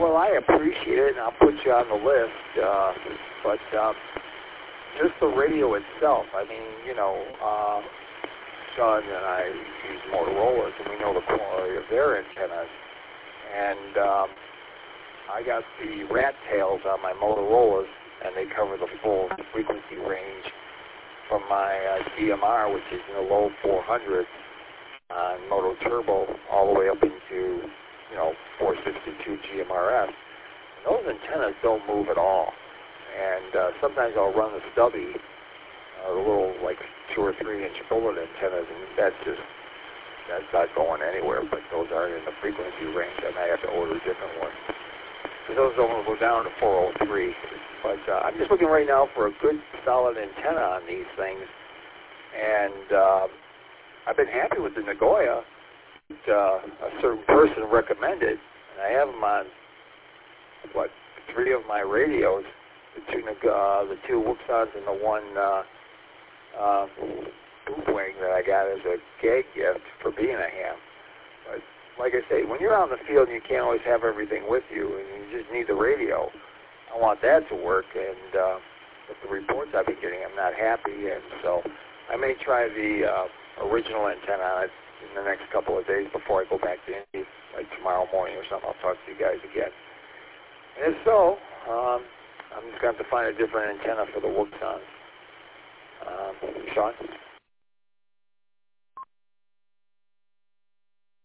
Well, I appreciate it, and I'll put you on the list. But just the radio itself, I mean, you know, Sean and I use Motorola's, and we know the quality of their antennas. And I got the rat tails on my Motorola's, and they cover the full frequency range from my DMR, which is in the low 400s on Moto Turbo, all the way up into, you know, 462 GMRS. And those antennas don't move at all. And sometimes I'll run the stubby, the little like 2 or 3 inch bullet antennas, and that's not going anywhere. But those aren't in the frequency range, and I have to order a different one. So those don't go down to 403. But I'm just looking right now for a good, solid antenna on these things. And I've been happy with the Nagoya. A certain person recommended, and I have them on, 3 of my radios, the 2 Wuxons and the one Bootwing that I got as a gag gift for being a ham. But like I say, when you're out in the field and you can't always have everything with you and you just need the radio, I want that to work. And with the reports I've been getting, I'm not happy. And so I may try the original antenna on it in the next couple of days before I go back to Indy, like tomorrow morning or something. I'll talk to you guys again. And if so, I'm just going to have to find a different antenna for the Wuxons. Sean?